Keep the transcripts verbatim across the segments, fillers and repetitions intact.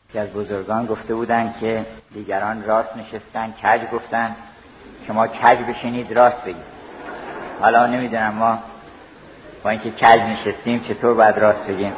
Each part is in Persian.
که از بزرگان گفته بودن که دیگران راست نشستن کج گفتن، شما کج بشینید راست بگید. حالا نمیدونم ما با اینکه کج نشستیم چطور باید راست بگیم.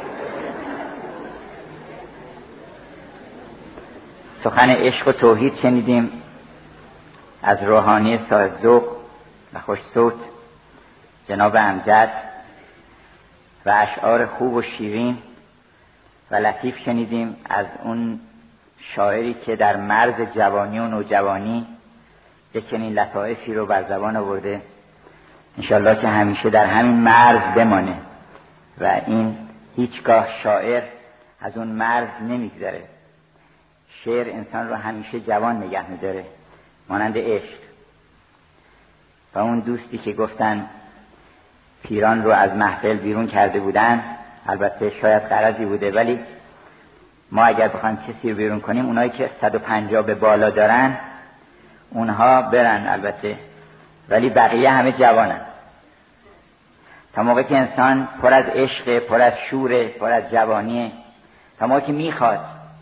سخن عشق و توحید شنیدیم از روحانی صاحب ذوق و خوش صوت جناب امجد و اشعار خوب و شیرین و لطیف شنیدیم از اون شاعری که در مرز جوانی و نوجوانی یک چنین لطایفی رو بر زبان آورده. انشالله که همیشه در همین مرز بمانه و این هیچگاه شاعر از اون مرز نمیگذره. شعر انسان رو همیشه جوان نگه می‌داره مانند عشق. و اون دوستی که گفتن پیران رو از محفل بیرون کرده بودن، البته شاید غرضی بوده، ولی ما اگر بخوایم کسی رو بیرون کنیم اونایی که صد و پنجاه به بالا دارن اونها برن البته، ولی بقیه همه جوانن. تا موقعی که انسان پر از عشق، پر از شور، پر از جوانیه، تا موقعی که میخواد،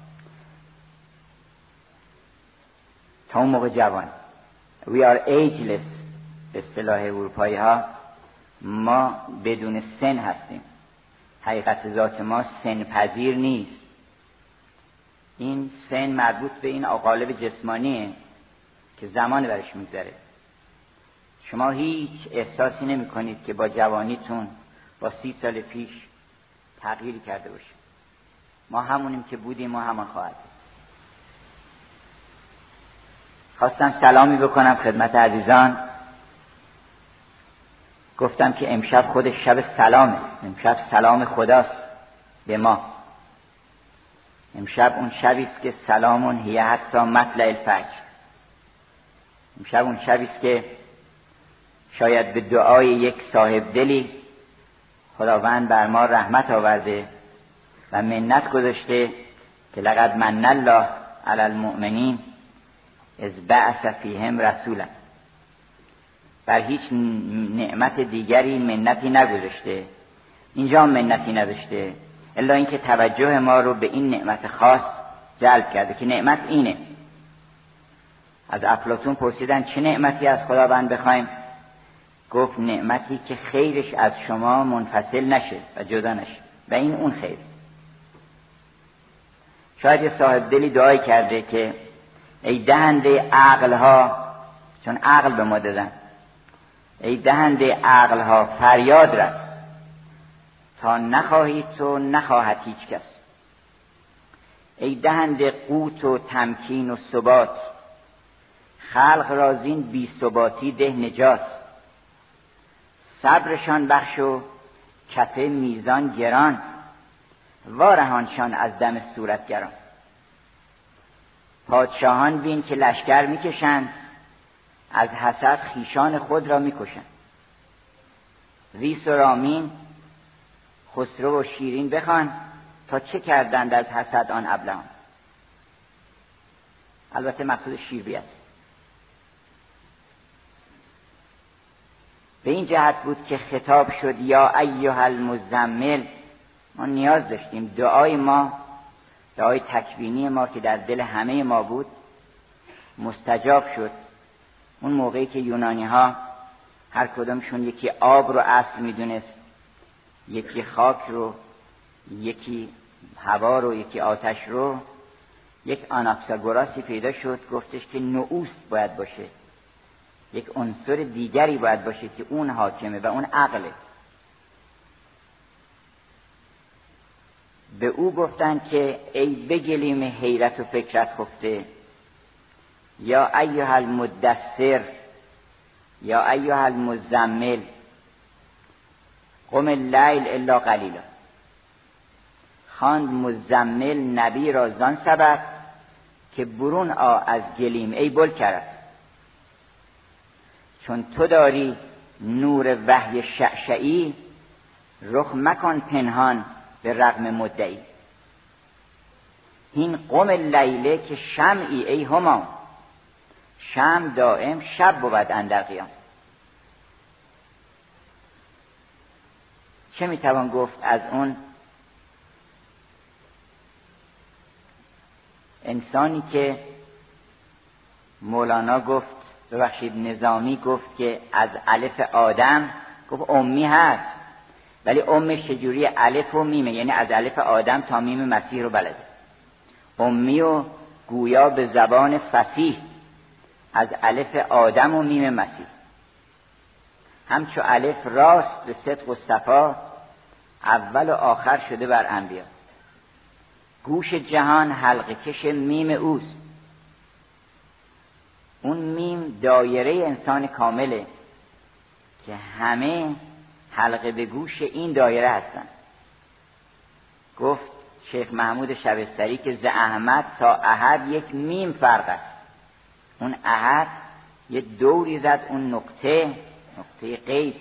تا اون موقع جوان. We are ageless به اصطلاح اروپایی ها، ما بدون سن هستیم. حقیقت ذات ما سن پذیر نیست. این سن مربوط به این قالب جسمانیه که زمان برش میگذره. شما هیچ احساسی نمی کنید که با جوانیتون با سی سال پیش تغییری کرده باشید. ما همونیم که بودیم و همان خواهد. خواستم سلامی بکنم خدمت عزیزان. گفتم که امشب خودش شب سلامه، امشب سلام خداست به ما. امشب اون شبی است که سلامون هی حتی مطلع الفجر. امشب اون شبی است که شاید به دعای یک صاحب دلی خداوند بر ما رحمت آورده و منت گذاشته که لقد من الله علی المؤمنین اذ بعث فیهم رسولا. بر هیچ نعمت دیگری منتی نگذاشته، اینجا منتی نداشته، الا اینکه توجه ما رو به این نعمت خاص جلب کرده که نعمت اینه. از افلاطون پرسیدن چه نعمتی از خداوند بخوایم؟ گفت نعمتی که خیرش از شما منفصل نشه و جدا نشه، و این اون خیر. شاید یه صاحب دلی دعای کرده که ای دهنده عقلها، چون عقل به ما دادن، ای دهنده عقلها فریاد رس تا نخواهی تو نخواهد هیچ کس. ای دهنده قوت و تمکین و ثبات، خلق رازین بی ثباتی ده نجات. صبرشان بخش و کفه میزان گران، وارهانشان از دم صورتگران. پادشاهان بین که لشکر میکشند، از حسد خیشان خود را میکشند. ویس و رامین خسرو و شیرین بخوان، تا چه کردند از حسد آن ابلهان. البته مقصود شیربی است. به این جهت بود که خطاب شد یا ایها المزمل. ما نیاز داشتیم دعای ما، دعای تکوینی ما که در دل همه ما بود، مستجاب شد. اون موقعی که یونانی ها هر کدومشون یکی آب رو اصل میدونست، یکی خاک رو، یکی هوا رو، یکی آتش رو، یک آناکساگوراسی پیدا شد گفتش که نوئوس باید باشه، یک عنصر دیگری باید باشه که اون حاکمه و اون عقله. به او گفتن که ای بگلیم حیرت و فکرت خفته، یا ایها المدثر، یا ایها المزمل، قم اللیل الا قلیلا. خواند مزمل نبی را زان سبب که برون آ از گلیم ای بل کرد. چون تو داری نور وحی شعشعی، رخ مکن پنهان به رغم مدعی. این قم اللیله که شمعی ای هما، شمع دائم شب بود اندر قیام. چه میتوان گفت از اون انسانی که مولانا گفت، ببخشید نظامی گفت که از الف آدم، گفت امی هست ولی امش چجوری؟ الف و میمه، یعنی از الف آدم تا میم مسیح رو بلده. امی و گویا به زبان فصیح از الف آدم و میم مسیح. همچو الف راست به صدق و صفا، اول و آخر شده بر انبیا. گوش جهان حلقه کش میم اوست. اون میم دایره انسان کامله که همه حلقه به گوش این دایره هستن. گفت شیخ محمود شبستری که ز احمد تا احد یک میم فرق است. اون احد یه دوری زد اون نقطه، نقطه قید،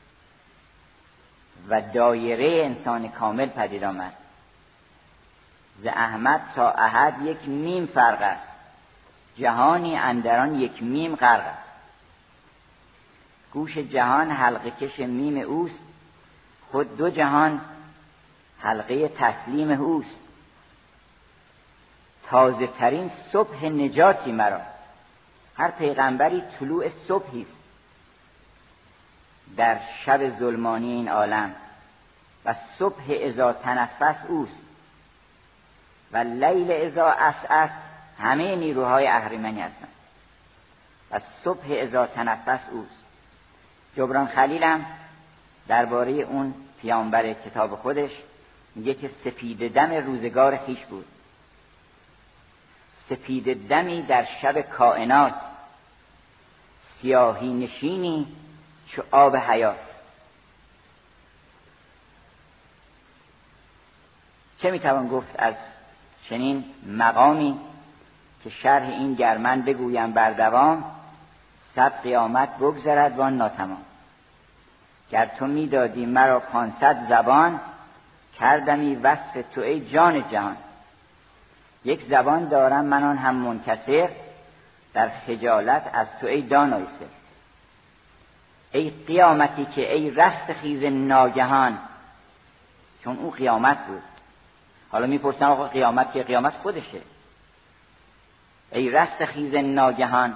و دایره انسان کامل پدید آمد. ز احمد تا احد یک میم فرق است، جهانی اندران یک میم غرق است. گوش جهان حلقه کش میم اوست، خود دو جهان حلقه تسلیم اوست. تازه ترین صبح نجاتی مرا. هر پیغمبری طلوع صبحی است در شب ظلمانی این عالم، و صبح اذا تنفس اوست و لیل اذا اسعس. همه نیروهای اهریمنی هستند و صبح اذا تنفس اوست. جبران خلیلم درباره اون پیامبر کتاب خودش میگه که سپید دم روزگار خیش بود. سپید دمی در شب کائنات، سیاهی نشینی چو آب حیات. چه میتوان گفت از چنین مقامی که شرح این گرمن بگویم بر دوام، صد قیامت بگذرد وان ناتمام. گر تو میدادی مرا پانصد زبان، کردمی وصف تو ای جان جهان. یک زبان دارم من آن هم منکسر، در خجالت از تو ای دانای سر. ای قیامتی که ای رست خیز ناگهان، چون او قیامت بود. حالا میپرسن آقا قیامت که قیامت خودشه. ای رست خیز ناگهان،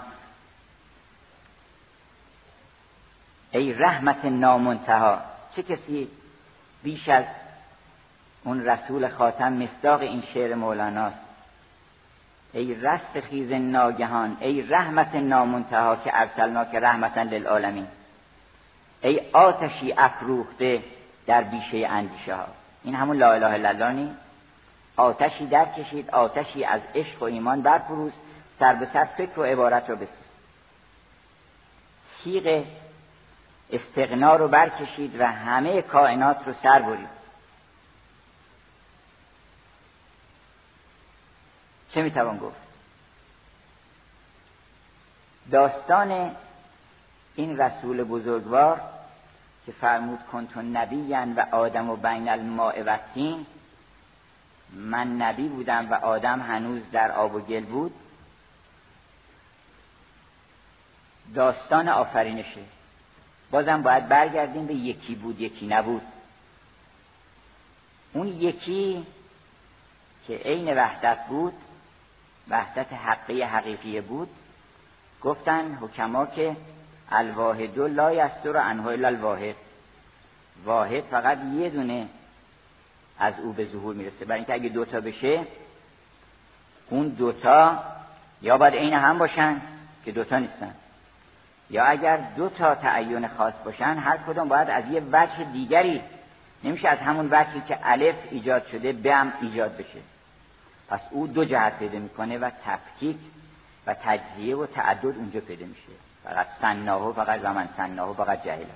ای رحمت نامنتها. چه کسی بیش از اون رسول خاتم مصداق این شعر مولاناست. ای رست خیز ناگهان، ای رحمت نامنتها که ارسلناک رحمتا للعالمین. ای آتشی افروخته در بیشه اندیشه ها. این همون لا اله الا الله نی؟ آتشی در کشید، آتشی از عشق و ایمان برفروز، سر به سر فکر و عبارت رو بسوز. تیغ استغنا رو برکشید و همه کائنات رو سر برید. چه میتوان گفت؟ داستان این رسول بزرگوار که فرمود کنت نبیًا و آدم و بین الماء و الطین، من نبی بودم و آدم هنوز در آب و گل بود. داستان آفرینشه. بازم باید برگردیم به یکی بود یکی نبود. اون یکی که عین وحدت بود، وحدت حقی حقیقی بود، گفتن حکما که الواحد لا یصدر عنه الا الواحد. واحد فقط یه دونه از او به ظهور میرسه، برای اینکه اگه دوتا بشه اون دوتا یا باید عین هم باشن که دوتا نیستن، یا اگر دوتا تعین خاص باشن هر کدوم باید از یه وجه دیگری، نمیشه از همون وجهی که الف ایجاد شده ب هم ایجاد بشه. پس او دو جهت پیدا میکنه و تفکیک و تجزیه و تعدد اونجا پیدا میشه. فقط سناه فقط و من سناه فقط جهل.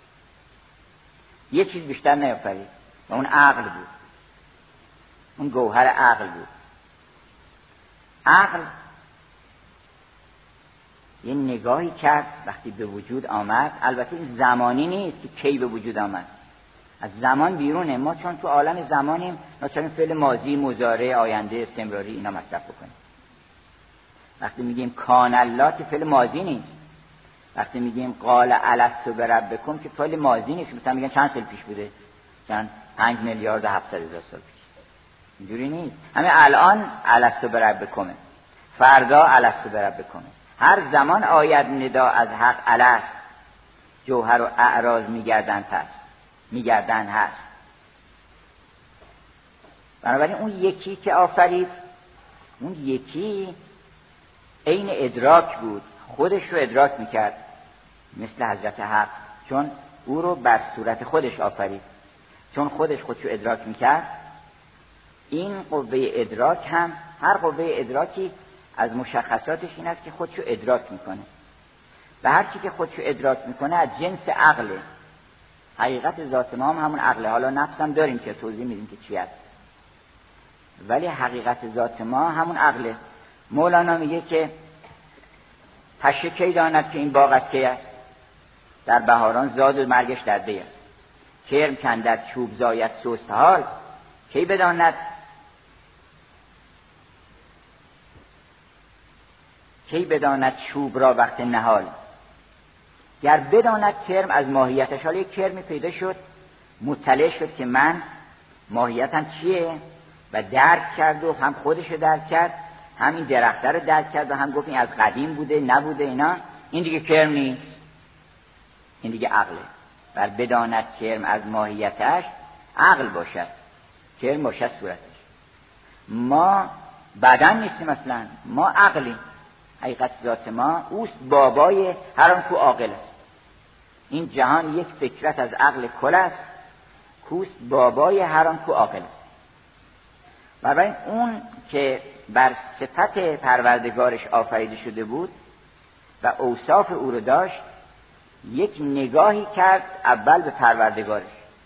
یه چیز بیشتر نیافرید و اون عقل بود. اون گوهر عقل بود. عقل یه نگاهی کرد وقتی به وجود آمد. البته این زمانی نیست که کی به وجود آمد، از زمان بیرونه. ما چون تو عالم زمانیم، ما چون فعل ماضی، مضارع، آینده، استمراری اینا مصرف بکنیم. وقتی میگیم کان الله که فعل ماضی نیست. وقتی میگیم قال الستو بربکم که فعل ماضی نیست. مثلا میگن چند سال پیش بوده؟ چند پنج میلیارد و هفتصد هزار سال پیش. اینجوری نیست. همین الان الستو بربکم، فردا الستو بربکم، هر زمان آید ندا از حق الست، جوهر و اعراض میگردن پس میگردن هست. بنابراین اون یکی که آفرید، اون یکی عین ادراک بود، خودش رو ادراک میکرد مثل حضرت حق، چون او رو بر صورت خودش آفرید. چون خودش خودش رو ادراک میکرد، این قوه ادراک هم، هر قوه ادراکی از مشخصاتش این است که خودش رو ادراک میکنه و هر چی که خودش رو ادراک میکنه از جنس عقله. حقیقت ذات ما هم همون عقله. حالا نفس هم داریم که توضیح میدیم که چی است، ولی حقیقت ذات ما همون عقله. مولانا میگه که پشه کی داند که این باغ از کی است، در بهاران زاد و مرگش در دی است. کرم کندر چوب زاید سوست حال، کی بداند کی بداند چوب را وقت نهال. گر بداند کرم از ماهیتش، حالا یک کرمی پیدا شد، مطلع شد که من ماهیتم چیه و درک کرد و هم خودش رو درک کرد، هم این درخته رو درک کرد و هم گفت این از قدیم بوده نبوده اینا. این دیگه کرم نیست، این دیگه عقله. بر بداند کرم از ماهیتش، عقل باشد، کرم باشد صورتش. ما بدن نیستیم اصلا، ما عقلیم. حقیقت ذات ما اوست بابای هر آن کو عاقل است. این جهان یک فکرت از عقل کل است، کوست بابای هر آن کو عاقل است. بنابراین اون که بر صفت پروردگارش آفریده شده بود و اوصاف او رو داشت، یک نگاهی کرد اول به پروردگارش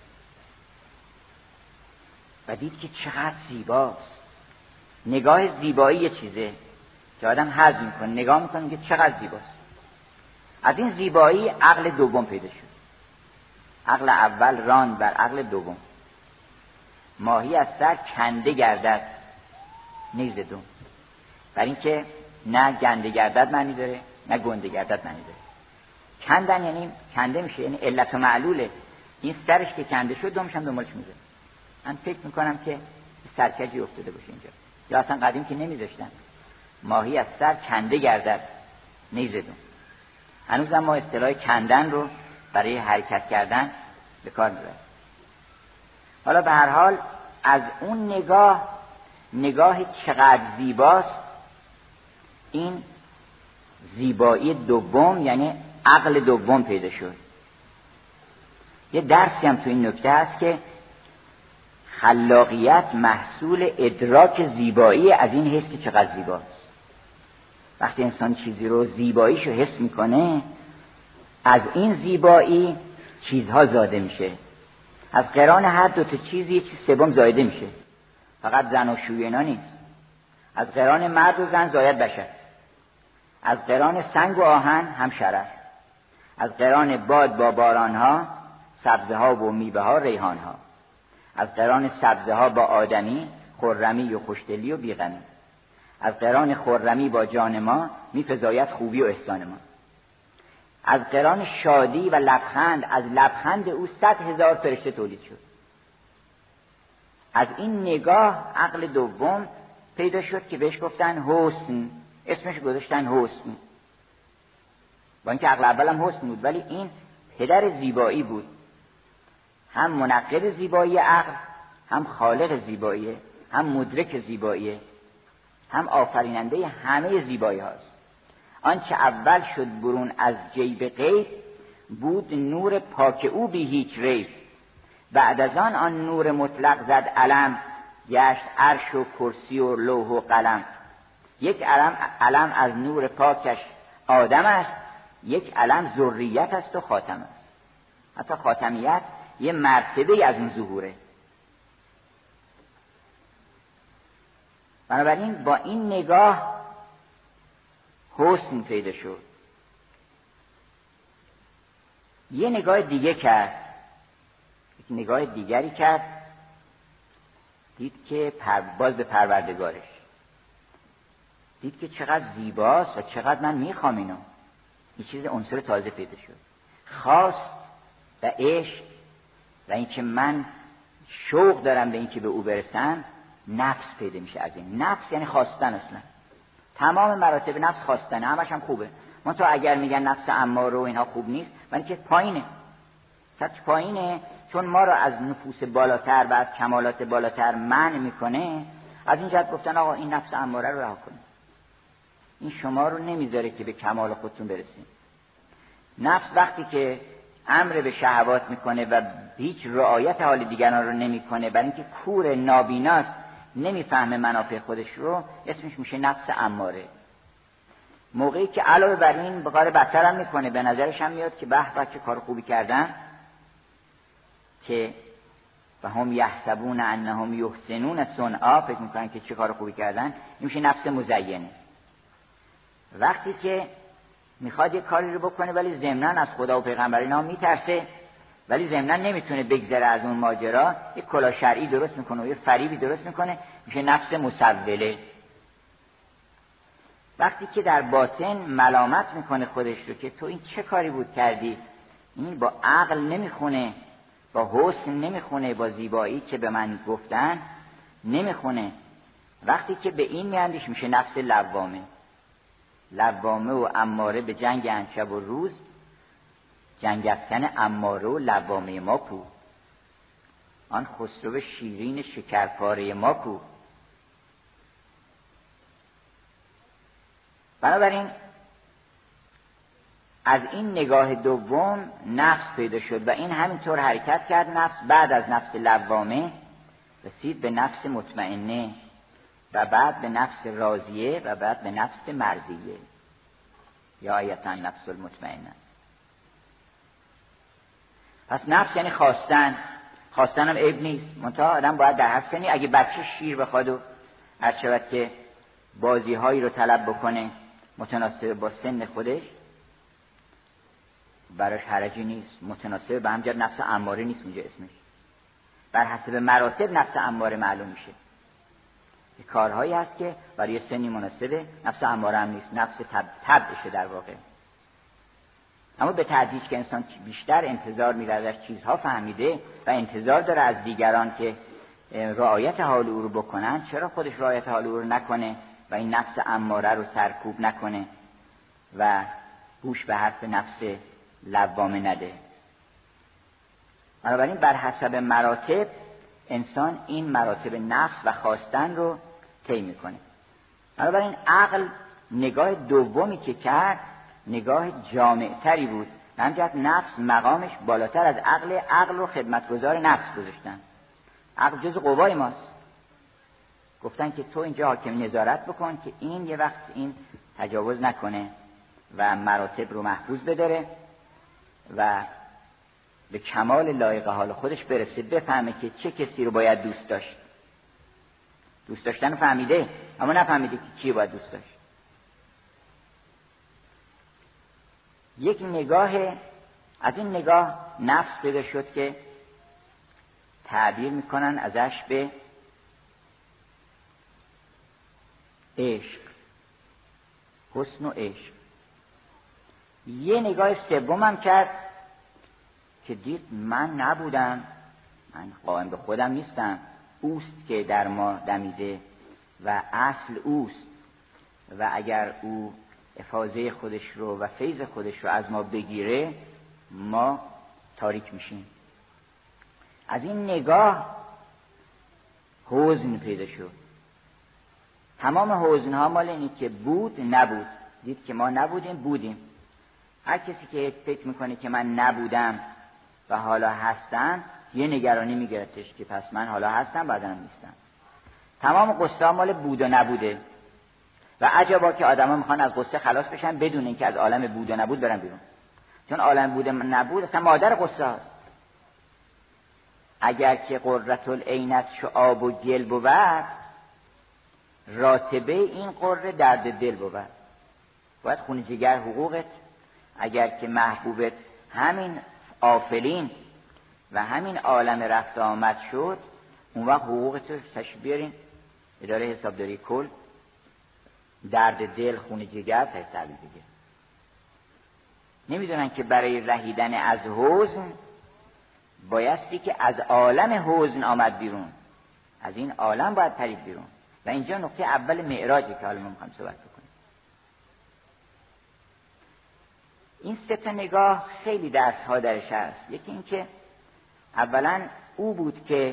و دید که چقدر زیباست. نگاه زیبایی یه چیزه که آدم هضم میکنه، نگاه میکنه که چقدر زیباست. از این زیبایی عقل دوم پیدا شد. عقل اول راند بر عقل دوم. ماهی از سر کنده گردد نیز دوم. بر این که نه گنده گردد معنی داره، نه گنده گردد معنی داره. کندن یعنی کنده میشه، یعنی علت و معلوله. این سرش که کنده شد دومش هم دنبالش میذاره. من فکر میکنم که سرکجی افتاده باشه اینجا، یا اصلا قدیم که نمیذاشتن. ماهی از سر کنده گردد نیز دوم. هنوز هم ما اصطلاح کندن رو برای حرکت کردن به کار میبریم. حالا به هر حال از اون نگاه، نگاه چقدر زیباست، این زیبایی دوم یعنی عقل دوم پیدا شد. یه درسی هم تو این نکته هست که خلاقیت محصول ادراک زیبایی از این حس که چقدر زیباست. وقتی انسان چیزی رو زیباییشو حس میکنه، از این زیبایی چیزها زاده میشه. از قران هر دو تا چیزی یه چیز سوم زایده میشه. فقط زن و شوی اینا نیست. از قران مرد و زن زاید بشر. از قران سنگ و آهن هم شرر. از قران باد با باران ها، سبزه ها و میوه ها، ریحان ها. از قران سبزه ها با آدمی، خرمی و خوشدلی و بیغمی. از قران خرمی با جان ما، میفزاید خوبی و احسان ما. از قران شادی و لبخند، از لبخند او صد هزار فرشته تولید شد. از این نگاه عقل دوم پیدا شد که بهش گفتن حسن، اسمش گذاشتن حسن. با اینکه عقل اول هم حسن بود، ولی این پدر زیبایی بود. هم منقل زیبایی عقل، هم خالق زیبایی، هم مدرک زیبایی، هم آفریننده همه زیبایی هاست. آنچه اول شد برون از جیب غیب، بود نور پاک او بی هیچ ریب. بعد از آن آن نور مطلق زد علم، گشت عرش و کرسی و لوح و قلم. یک علم, علم از نور پاکش آدم است، یک علم ذریت است و خاتم است. حتی خاتمیت یه مرتبه از اون ظهوره. بنابراین با این نگاه حسن پیدا شد. یه نگاه دیگه کرد، یک نگاه دیگری کرد، دید که پر... باز به پروردگارش دید که چقدر زیباست و چقدر من میخوام اینو. این چیز عنصر تازه پیدا شد، خواست و عشق و اینکه من شوق دارم به اینکه به او برسم. نفس پیدا میشه. از این نفس یعنی خواستن، اصلا تمام مراتب نفس خواستن، همش هم خوبه. من تو اگر میگن نفس اماره و اینها خوب نیست، ولی که پایینه، سطح پایینه، چون ما رو از نفوس بالاتر و از کمالات بالاتر منع میکنه. از این جهت گفتن آقا این نفس اماره رو رها کنید، این شما رو نمیذاره که به کمال خودتون برسید. نفس وقتی که امر به شهوات میکنه و هیچ رعایت حال دیگران رو نمیکنه، برای اینکه کور نابیناست، نمیفهمه منافع خودش رو، اسمش میشه نفس اماره. موقعی که علاوه بر این بقار بدتر هم میکنه، به نظرش هم میاد که به به چه کار خوبی کردن، که و هم یحسبون انهم یحسنون صنعا، فکر میکنن که چه کار خوبی کردن، این میشه نفس مزینه. وقتی که میخواد یک کاری رو بکنه ولی ضمناً از خدا و پیغمبر اینا میترسه، ولی ضمناً نمیتونه بگذره از اون ماجرا، یک کلاه شرعی درست میکنه و یک فریبی درست میکنه، میشه نفس مسوله. وقتی که در باطن ملامت میکنه خودش رو که تو این چه کاری بود کردی، این با عقل نمیخونه، با حسن نمیخونه، با زیبایی که به من گفتن نمیخونه. وقتی که به این میاندیش میشه نفس لوامه. لوامه و اماره به جنگ انشب و روز، جنگ افکن اماره و لوامه ما کو، آن خسرو شیرین شکرپاره ما کو. بنابراین از این نگاه دوم نفس پیدا شد و این همینطور حرکت کرد. نفس بعد از نفس لوامه رسید به نفس مطمئنه و بعد به نفس راضیه و بعد به نفس مرضیه، یا ایتا نفس المطمئنه. پس نفس یعنی خواستن. خواستن هم عیب نیست، منتها آدم باید در حس کنی. اگه بچه شیر بخواد و هر شود که بازی هایی رو طلب بکنه متناسب با سن خودش، براش حرجی نیست، متناسب به همجرد نفس اماره نیست اونجا اسمش. بر حسب مراتب نفس اماره معلوم میشه. کارهایی هست که برای سنی مناسبه، نفس اماره هم نیست، نفس تب تبعشه در واقع. اما به تدریج که انسان بیشتر انتظار میره ازش چیزها فهمیده و انتظار داره از دیگران که رعایت حال او رو بکنن، چرا خودش رعایت حال او رو نکنه و این نفس اماره رو سرکوب نکنه و گوش به حرف نفس لوامه نده؟ بنابراین بر حسب مراتب انسان این مراتب نفس و خواستن رو طی میکنه. بنابراین عقل نگاه دومی که کرد نگاه جامعتری بود. همجهت نفس مقامش بالاتر از عقل، عقل رو خدمتگزار نفس گذاشتن. عقل جز قوای ماست. گفتن که تو اینجا حاکم نظارت بکن که این یه وقت این تجاوز نکنه و مراتب رو محفوظ بداره و به کمال لایق حال خودش برسه، بفهمه که چه کسی رو باید دوست داشت. دوست داشتن فهمیده، اما نفهمیده که کی باید دوست داشت. یک نگاه از این نگاه نفس پیدا شد که تعبیر میکنن ازش به عشق، حسن و عشق. یه نگاه سوم هم کرد که دید من نبودم، من قائم به خودم نیستم، اوست که در ما دمیده و اصل اوست و اگر او افاضه خودش رو و فیض خودش رو از ما بگیره ما تاریک میشیم. از این نگاه حزن پیدا شد. تمام حزن ها مال اینی که بود نبود. دید که ما نبودیم بودیم. هر کسی که فکر میکنه که من نبودم و حالا هستم یه نگرانی میگرفتش که پس من حالا هستم بعدم نیستم. تمام قصه ها مال بود و نبوده و عجبا که آدم ها میخوان از قصه خلاص بشن بدون اینکه از عالم بود و نبود برن بیرون، چون عالم بود و نبود اصلا مادر قصه هاست. اگر که قرة العینت شعاب و گل بود، راتبه این قره درد دل بود. باید خون جگر حقوقت، اگر که محبوبت همین آفلین و همین عالم رفت آمد شد، اون وقت حقوقت رو تشریف بیارین اداره حسابداری کل، درد دل خون جگر تحصیل دیگه. نمیدونن که برای رهیدن از حزن بایستی که از عالم حزن آمد بیرون. از این عالم باید پرید بیرون. و اینجا نقطه اول معراجه که حالا ما میخوایم صحبت بکنیم. این سه تا نگاه خیلی درس ها درش هست. یکی این که اولا او بود که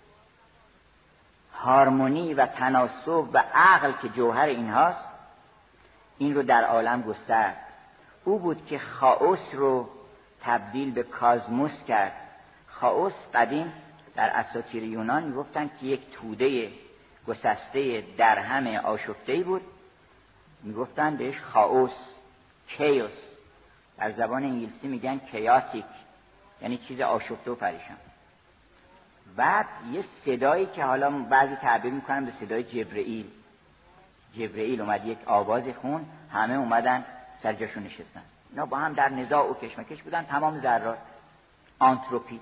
هارمونی و تناسب و عقل که جوهر اینهاست این رو در عالم گسترد. او بود که خائوس رو تبدیل به کازموس کرد. خائوس قدیم در اساطیر یونان میگفتن که یک توده گسسته در همه آشفته‌ای بود، میگفتن بهش خائوس، کیوس. در زبان انگلیسی میگن کیاتیک، یعنی چیز آشفته و پریشان. بعد یه صدایی که حالا بعضی تعبیر میکنن به صدای جبرئیل، جبرئیل اومد یک آواز خون، همه اومدن سر جاشون نشستن. اینا با هم در نزاع و کشمکش بودن، تمام ذرات، آنتروپی.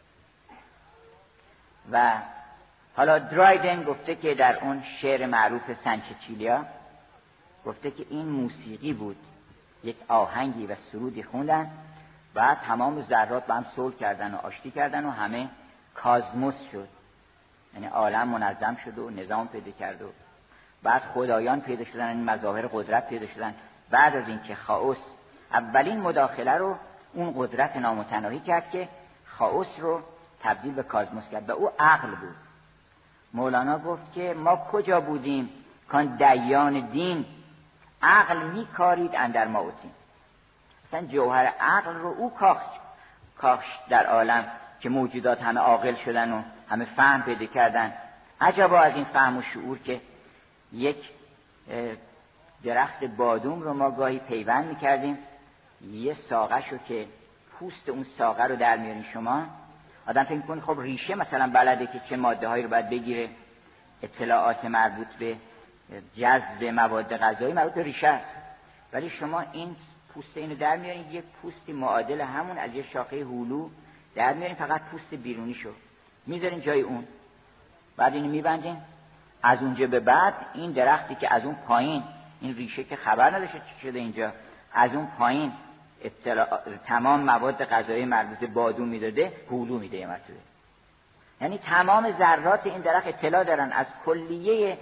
و حالا درایدن گفته که در اون شعر معروف سنچچیلیا گفته که این موسیقی بود، یک آهنگی و سرودی خوندن و تمام ذرات با هم صلح کردن و آشتی کردن و همه کازموس شد، یعنی عالم منظم شد و نظام پیدا کرد و بعد خدایان پیدا شدن، این مظاهر قدرت پیدا شدن. بعد از اینکه خائوس اولین مداخله رو اون قدرت نامتناهی کرد که خائوس رو تبدیل به کازموس کرد و او عقل بود. مولانا گفت که ما کجا بودیم کان دیان دین عقل میکارید اندر ما اوتین. اصلا جوهر عقل رو او کاشت کاشت در عالم که موجودات همه عاقل شدن و همه فهم پیدا کردن. عجبا از این فهم و شعور که یک درخت بادوم رو ما گاهی پیوند میکردیم، یه ساقه شو که پوست اون ساقه رو در میارین شما، آدم فکر می‌کنه خب ریشه مثلا بلده که چه ماده هایی رو باید بگیره، اطلاعات مربوط به جذب مواد غذایی مربوط به ریشه است. ولی شما این پوست اینو در میارین، یک پوستی معادل همون از یه شاخه هولو در میارین، فقط پوست بیرونی شو میذارین جای اون، بعد اینو میبندین. از اونجا به بعد این درختی که از اون پایین، این ریشه که خبر نداشته چی شده اینجا، از اون پایین اطلاع... تمام مواد غذایی مربوط به بادوم میداده، هولو میده یه مرتبه. یعنی تمام ذرات این درخت اطلاع دارن از کلیه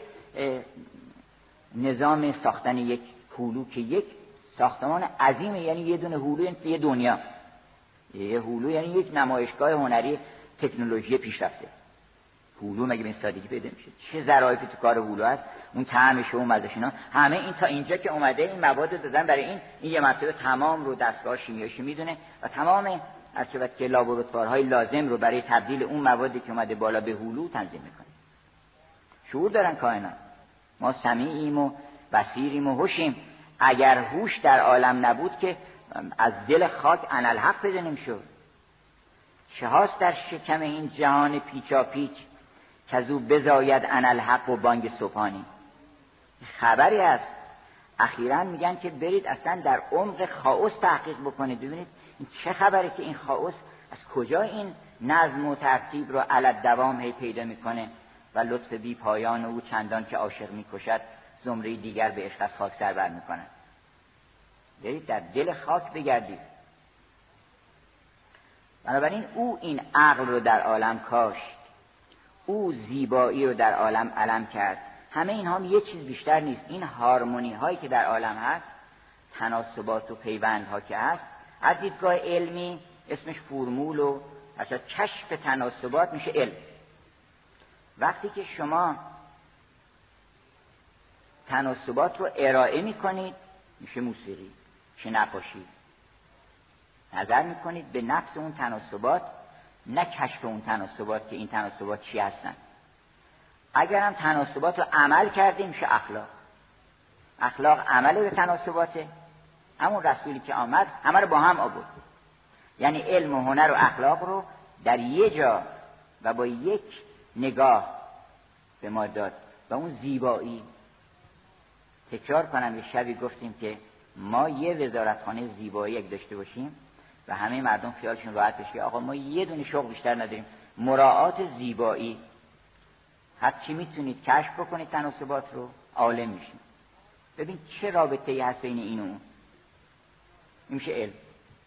نظام ساختن یک هولو که یک ساختمان عظیمه، یعنی یه دونه هولو یعنی یه دنیا. یه هولو یعنی یک نمایشگاه هنری تکنولوژی پیشرفته. هولو مگه به این سادگی پیدا میشه؟ چه ظرافتی تو کار هولو هست، اون طعمش و مزهش اینا همه این تا اینجا که اومده این مواد دادن برای این این یه مرتبه تمام رو دستگاه شیمیایی میدونه و تمام هرچند که لابراتوارهای لازم رو برای تبدیل اون موادی که اومده بالا به هولو تنظیم میکنه. شعور دارن کائنات. ما سمیعیم و بصیریم و هوشیم. اگر هوش در عالم نبود که از دل خاک انالحق پیدا نمیشد. چه هاست در شکم این جهان پیچا پیچ که از او بزاید انالحق و بانگ سبحانی. خبری است اخیراً میگن که برید اصلا در عمق خائوس تحقیق بکنید، ببینید این چه خبره که این خائوس از کجا این نظم و ترتیب رو علی دوام هی پیدا میکنه و لطف بی پایان او چندان که عاشق میکشد زمره دیگر به عشق از خاک سر بر میکنن. برید در دل خاک بگردید. بنابراین او این عقل رو در عالم کاشت، او زیبایی رو در عالم علم کرد. همه اینها هم یه چیز بیشتر نیست. این هارمونی هایی که در عالم هست، تناسبات و پیوند ها که هست، از دیدگاه علمی اسمش فرمول و اصلا کشف تناسبات میشه علم. وقتی که شما تناسبات رو ارائه میکنید میشه موسیقی، میشه نقاشی. نظر میکنید به نفس اون تناسبات، نه کشف اون تناسبات که این تناسبات چی هستن. اگر هم تناسبات رو عمل کردیم میشه اخلاق. اخلاق عمل به تناسباته. همون رسولی که آمد همه رو با هم آورد، یعنی علم و هنر و اخلاق رو در یه جا و با یک نگاه به ما داد و اون زیبایی. تکرار کنم، یه شبی گفتیم که ما یه وزارتخانه زیبایی اگه داشته باشیم و همه مردم خیالشون راحت بشه، آقا ما یه دونه شغل بیشتر نداریم، مراعات زیبایی. هر چی میتونید کشف بکنید تناسبات رو، عالم میشین. ببین چه رابطه‌ای هست بین این و اون. این میشه علم.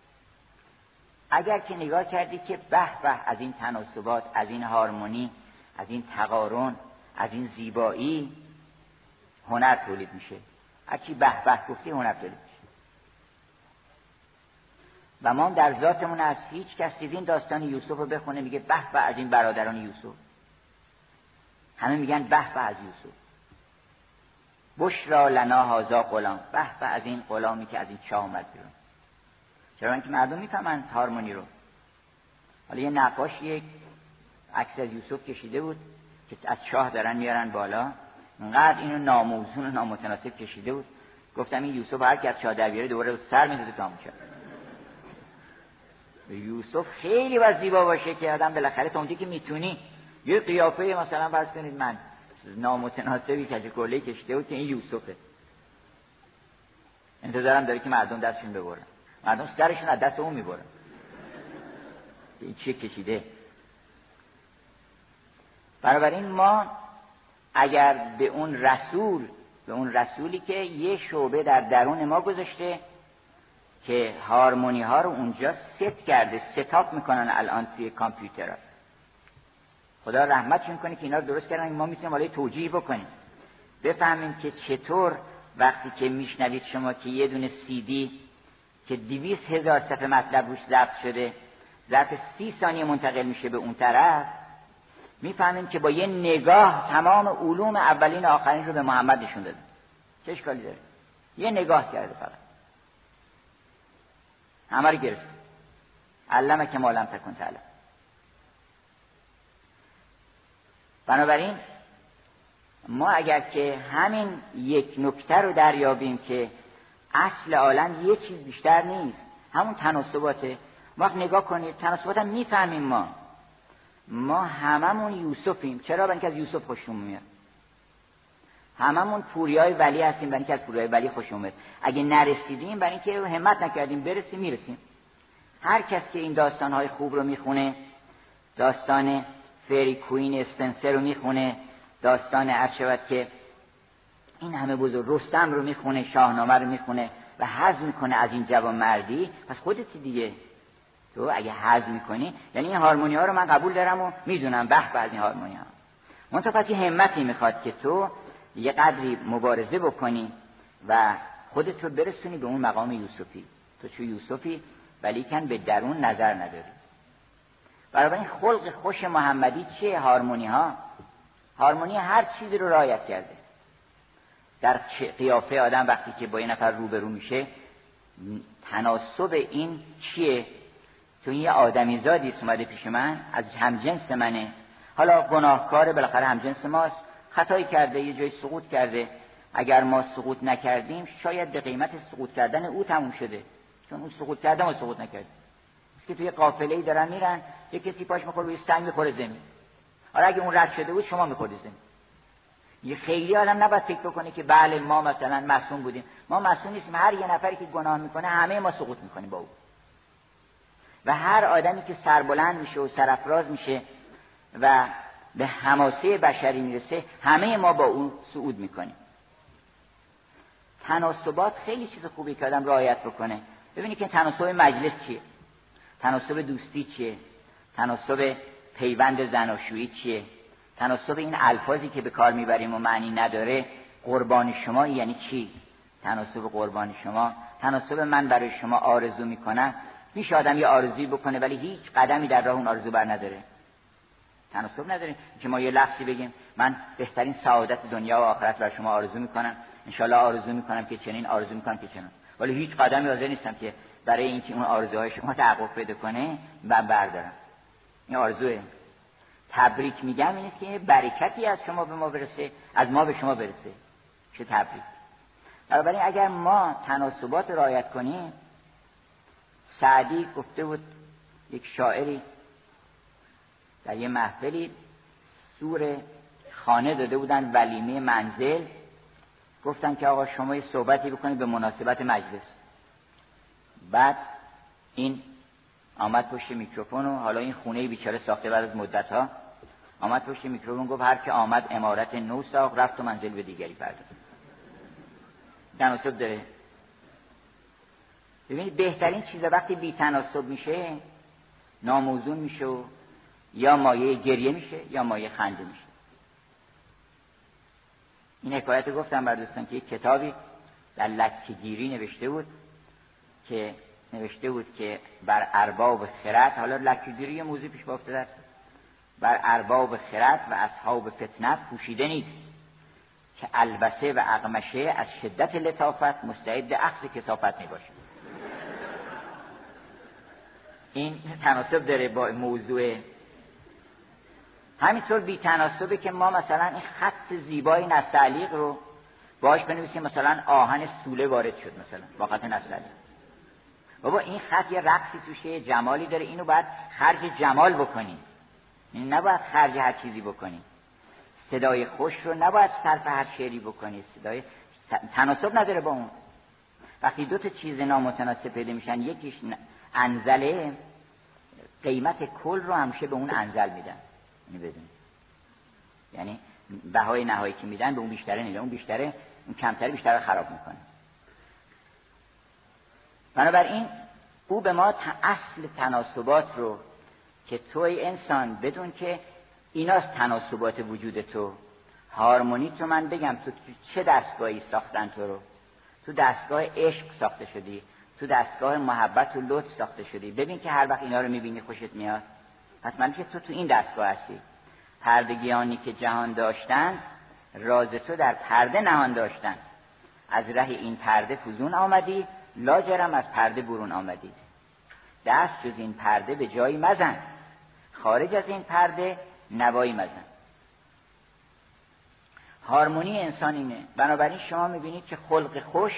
اگر که نگاه کردی که به به از این تناسبات، از این هارمونی از این تقارن، از این زیبایی هنر تولید میشه. هرچی به به گفتی هنر تولید میشه. و ما در ذاتمون از هیچ کس دیدین داستان یوسف رو بخونه میگه به به از این برادران یوسف. همه میگن به به از یوسف. بشرا لنا هذا غلام، به به از این غلامی که از این چاه اومد بیرون. چرا؟ اینکه مردم میفهمن هارمونی رو. حالا یه نقاش یک عکس از یوسف کشیده بود که از چاه دارن میارن بالا، انقدر اینو ناموزون و نامتناسب کشیده بود. گفتم این یوسف هر کی از چاه در بیاره دوباره سر میداده تا میشه. یوسف خیلی باید زیبا باشه که آدم بالاخره تا اونجا که میتونی یه قیافه مثلا فرض کنید من نامتناسبی کج کله کشیده بود که این یوسفه. انتظارم داره که مردم دستشون ببرن. مردم سرشون از دست اون میبرن. این چیه کشیده؟ بنابراین ما اگر به اون رسول به اون رسولی که یه شعبه در درون ما گذاشته که هارمونی ها رو اونجا ست کرده، ستاپ میکنن الان توی کامپیوترها، خدا رحمتشون کنه که اینا رو درست کردن. ما میتونیم حالا توجیه بکنیم، بفهمیم که چطور وقتی که میشنوید شما که یه دونه سی دی که دویست هزار صفحه مطلب روش ضبط شده ظرف سی ثانیه منتقل میشه به اون طرف، میفهمیم که با یه نگاه تمام علوم اولین و آخرین رو به محمد نشون داده. چه اشکالی داره؟ یه نگاه کرده فقط همه رو گرفت. علمه که ما لم تکن تعلم. بنابراین ما اگر که همین یک نکته رو دریابیم که اصل عالم یه چیز بیشتر نیست، همون تناسباته. وقت نگاه کنید تناسبات هم میفهمیم. ما ما هممون یوسفیم. چرا؟ برای اینکه از یوسف خوشمون میاد. هممون پوریای ولی هستیم برای اینکه از پوریای ولی خوشمون میاد. اگه نرسیدیم برای اینکه همت نکردیم برسیم میرسیم. هر کس که این داستان‌های خوب رو میخونه، داستان فری کوین اسپنسر رو میخونه، داستان عرشبت که این همه بزرگ رستم رو میخونه، شاهنامه رو میخونه و حظ میکنه از این جوانمردی، پس خودتی دیگه. تو اگه حظ میکنی یعنی این هارمونی ها رو من قبول دارم و میدونم به به از این هارمونی ها. منتها پس یه همتی میخواد که تو یه قدری مبارزه بکنی و خودت رو برسونی به اون مقام یوسفی. تو چو یوسفی ولیکن به درون نظر نداری. برای این خلق خوش محمدی چیه؟ هارمونی ها. هارمونی هر چیزی رو رعایت کرده. در قیافه آدم وقتی که با یه نفر روبرو میشه تناسب این چیه؟ تو یه آدمی زادی اومده پیش من از همجنس منه، حالا گناهکاره، بالاخره همجنس ماست، خطایی کرده، یه جای سقوط کرده. اگر ما سقوط نکردیم شاید به قیمت سقوط کردن او تموم شده، چون اون سقوط کرده ما سقوط نکردیم. که توی قافله‌ای دارن میرن، یه کسی پاش میخوره روی سنگ میخوره زمین. حالا اگه اون رد شده بود شما میخوردید زمین. یه خیلی آدم نباید فکر بکنه که بله ما مثلا معصوم بودیم. ما معصوم نیستیم. هر یه نفری که گناه میکنه همه ما سقوط میکنیم با او. و هر آدمی که سربلند میشه و سرافراز میشه و به حماسه بشری میرسه همه ما با اون صعود میکنیم. تناسبات خیلی چیز خوبی که آدم رعایت بکنه. ببینید که تناسب مجلس چیه؟ تناسب دوستی چیه؟ تناسب پیوند زناشویی چیه؟ تناسب این الفاظی که به کار میبریم و معنی نداره، قربان شما یعنی چی؟ تناسب قربان شما، تناسب من برای شما آرزو میکنم. میشه آدم یه آرزویی بکنه ولی هیچ قدمی در راه اون آرزو بر نداره. تناسب نداره که ما یه لفظی بگیم من بهترین سعادت دنیا و آخرت برای شما آرزو میکنم، انشالله آرزو میکنم که چنین، آرزو میکنم که چنین، ولی هیچ قدمی حاضر نیستم که برای اینکه اون آرزوهای شما تحقق پیدا کنه من بردارم. این آرزوه. تبریک میگم این است که برکتی از شما به ما برسه، از ما به شما برسه. چه تبریک. بنابراین اگر ما تناسبات رعایت کنیم، سعدی گفته بود، یک شاعری در یه محفلی سور خانه داده بودن ولیمه منزل، گفتن که آقا شما یه صحبتی بکنید به مناسبت مجلس. بعد این آمد پشت میکروفون و حالا این خونه بیچاره ساخته بعد از مدت ها، آمد پشت میکروفون گفت هر که آمد عمارت نو ساخت رفت و منزل به دیگری پرداخت. تناسب داره. ببینید بهترین چیز وقتی بی تناسب میشه، ناموزون میشه و یا مایه گریه میشه یا مایه خنده میشه. این حکایت گفتم بر دوستان که یک کتابی در لکه‌گیری نوشته بود که نوشته بود که بر ارباب خرد، حالا لکه‌گیری یه موضوع پیش افتاده است، بر ارباب خرد و اصحاب فتنه پوشیده نیست که البسه و اقمشه از شدت لطافت مستعد اخذ کثافت می باشه. این تناسب داره با موضوع. همینطور بی تناسبه که ما مثلا این خط زیبای نستعلیق رو باش بنویسیم مثلا آهن سوله وارد شد مثلا با خط نستعلیق. بابا این خط یه رقصی توشه، یه جمالی داره، اینو باید خرج جمال بکنی، این نباید خرج هر چیزی بکنی. صدای خوش رو نباید صرف هر شعری بکنی، صدای تناسب نداره با اون. وقتی دو تا چیز نامتناسب پیدا میشن، یکیش انزله، قیمت کل رو همیشه به اون انزل میدن. یعنی بدون یعنی بهای نهایی که میدن به اون بیشتره نیده، اون بیشتره اون کمتره بیشتره خراب میکنه. بنابراین او به ما اصل تناسبات رو که توی انسان بدون که ایناست تناسبات وجود تو، هارمونی تو. من بگم تو چه دستگاهی ساختن تو رو؟ تو دستگاه عشق ساخته شدی، تو دستگاه محبت و لطف ساخته شدی. ببین که هر وقت اینا رو میبینی خوشت میاد، پس من که تو تو این دستگاه هستی. پردگیانی که جهان داشتن راز تو در پرده نهان داشتن، از ره این پرده فزون آمدی، لاجرم از پرده برون آمدی. دست جز این پرده به جایی مزن، خارج از این پرده نوایی مزن. هارمونی انسان اینه. بنابراین شما میبینید که خلق خوش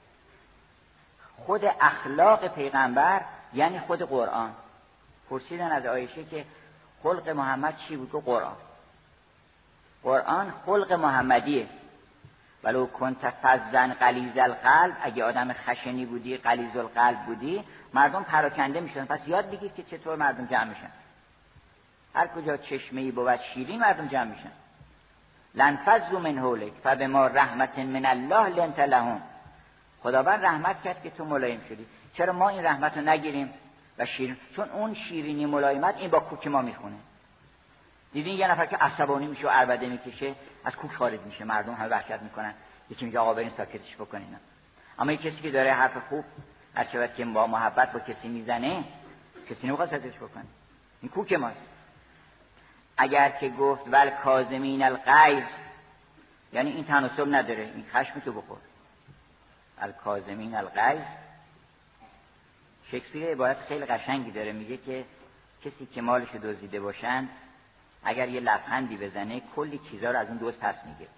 خود اخلاق پیغمبر یعنی خود قرآن. پرسیدن از عایشه که خلق محمد چی بود؟ که قرآن. قرآن خلق محمدیه. ولو کنت فظا غلیظ القلب، اگه آدم خشنی بودی، غلیظ القلب بودی، مردم پراکنده میشن. پس یاد بگید که چطور مردم جمع میشن. هر کجا چشمه‌ای بود شیرین مردم جمع میشن. لنفضوا من حولک فبما رحمت من الله لنت لهم. خداوند رحمت کرد که تو ملایم شدی. چرا ما این رحمت رو نگیریم و شیرین؟ چون اون شیرینی ملایمت این با کوک ما میخونه. دیدین یه نفر که عصبانی میشه و عربده میکشه از کوک خارج میشه، مردم همه وحشت میکنن، یکی میگه آقا برین ساکتش بکنین. اما این کسی که داره حرف خوب هر چقدر که با محبت با کسی میزنه، کسی نمیخواد ساکتش بکنه. این کوک ماست. اگر که گفت ول کاظمین الغیظ، یعنی این تناسب نداره، این خشم تو بخور. الکاظمین الغیظ. شکسپیر عبارت خیلی قشنگی داره، میگه که کسی که مالش دزدیده باشن اگر یه لبخندی بزنه کلی چیزا رو از اون دزد پس میگه.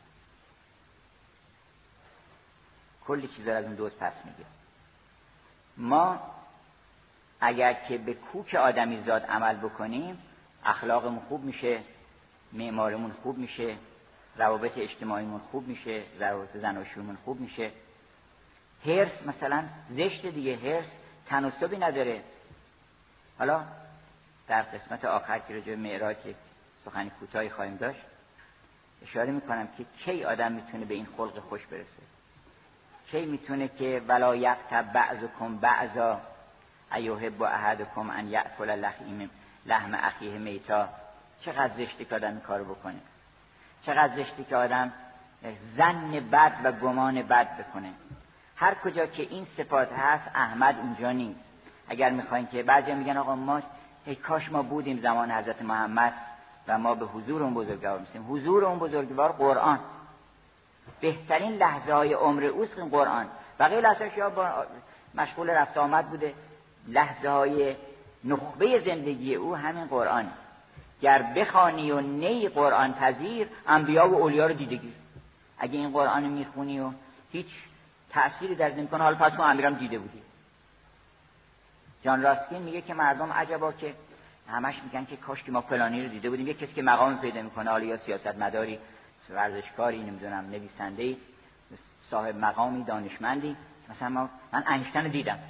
کلی چیزا رو از اون دزد پس میگه. ما اگر که به کوک آدمی زاد عمل بکنیم، اخلاقمون خوب میشه، معمارمون خوب میشه، روابط اجتماعیمون خوب میشه، روابط زناشویمون خوب میشه. حرص مثلا زشت دیگه، حرص تناسبی نداره. حالا در قسمت آخر که راجع به معراج سخنی کوتاهی خواهیم داشت اشاره میکنم که کی آدم میتونه به این خلق خوش برسه، کی میتونه که ولا یغتب بعضکم بعضا ایحب احدکم ان یأکل لحم لحم اخیه میتا. چقدر زشتی که آدم این کارو بکنه، چقدر زشتی که آدم ظن بد و گمان بد بکنه. هر کجا که این صفات هست احمد اونجا نیست. اگر میخواین که بعضی میگن آقا ما ای کاش ما بودیم زمان حضرت محمد و ما به حضور اون بزرگوار میسیم. حضور اون بزرگوار قرآن، بهترین لحظه های عمر اوست این قرآن. بقیه لحظه شما با مشغول رفت آمد بوده، لحظه های نخبه زندگی او همین قرآن. گر بخوانی و نی قرآن پذیر، انبیا و اولیا رو دیدگی. اگه این قرآن رو میخونی و هیچ تأثیری در زندگی کنه، حالا پس تو امیرم دیده بودی. جان راستین میگه که مردم عجبا که همش میگن که کاش که ما فلانی رو دیده بودیم. یک کسی که مقام پیدا میکنه، حالا یا سیاستمداری، ورزشکاری، نمیدونم نویسنده‌ای، صاحب مقامی، دانشمندی، مثلا ما من اینشتین رو دیدم.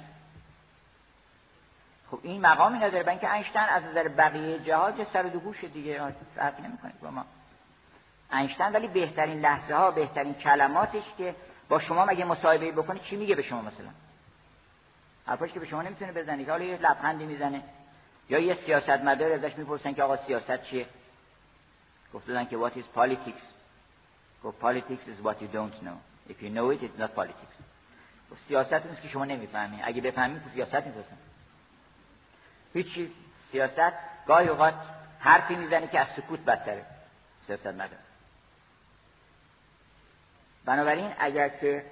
خب این مقامی نداره، برای اینکه اینشتین از نظر بقیه جهات سر و دو گوشه دیگه، فرقی نمیکنه با ما. اینشتین ولی بهترین لحظه ها، بهترین کلماتش که با شما مگه مصاحبه بکنه چی میگه به شما؟ مثلا حرفاش که به شما نمیتونه بزنه، حالا یه لبخندی میزنه، یا یه سیاستمدار ازش میپرسن که آقا سیاست چیه؟ گفتن که what is politics. گفت politics is what you don't know. If you know it, it's not politics. گفت سیاست نیست که شما نمیفهمید. اگه بفهمید که سیاست نیست اصلا. هیچی. سیاست گاهی اوقات حرفی میزنه که از سکوت بدتره. سیاست مدار. بنابراین اگر که